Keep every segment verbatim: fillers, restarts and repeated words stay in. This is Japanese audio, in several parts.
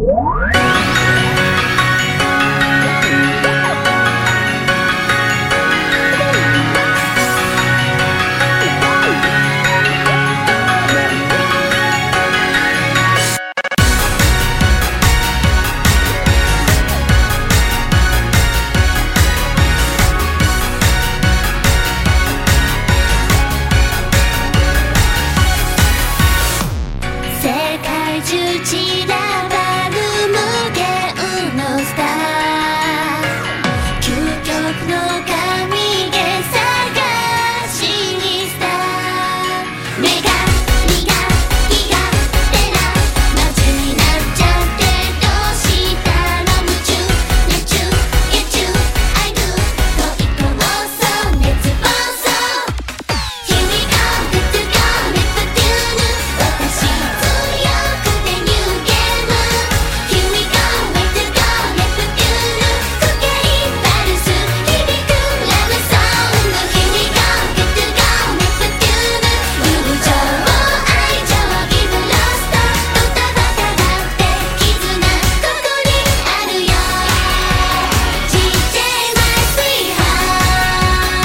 散らばる無限のスター、究極の神で探しにスター、目が身が気が出な夏になっちゃってどうしたの、夢中熱中野中 I do 恋と妄想熱暴走 Here we go good to go ネプテューヌ、私強くてニューゲーム Here we go way to go ネプテューヌ、時計パルス響くラブソング Here we go good to go ネプテューヌ、友情愛情 Give lost ドタバタだって絆ここにあるよ ジージェー My sweetheart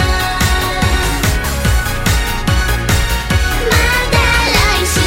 まだ来週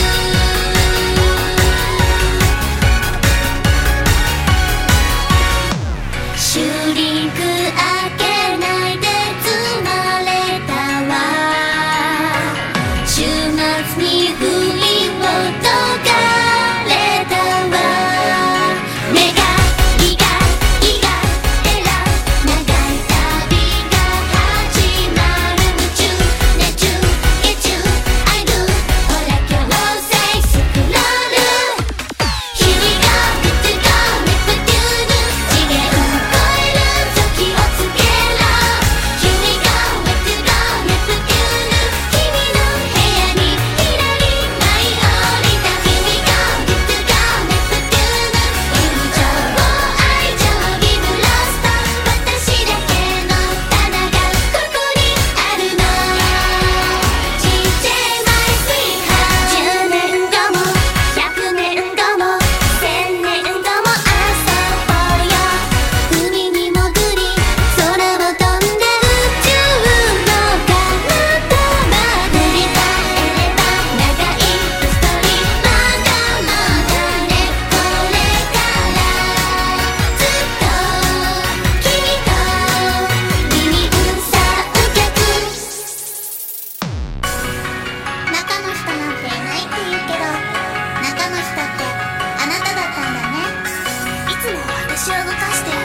シュリンク開けないで積まれたわ、週末に不意を解かれたわ、目が気が気がエラ長い旅が始まる、夢中熱中野中 I do ほら強制スクロール Here we go good to go ネプテューヌ、次元超える時をつけろ Here we go way to go ネプテューヌ、君の部屋にひらり舞い降りた Here we go good to go ネプテューヌ、友情愛情 Give lost 私だけの棚がここにあるの ジージェー My sweetheart じゅうねんごもひゃくねんごもせんねんごも遊ぼうよ、海に潜り空を飛んで宇宙の彼方まで振り返れば長いストーリー、まだまだね、これからずっと君と二人三脚、中の人なんていないって言うけど、中の人ってあなただったんだね。いつも私を動かして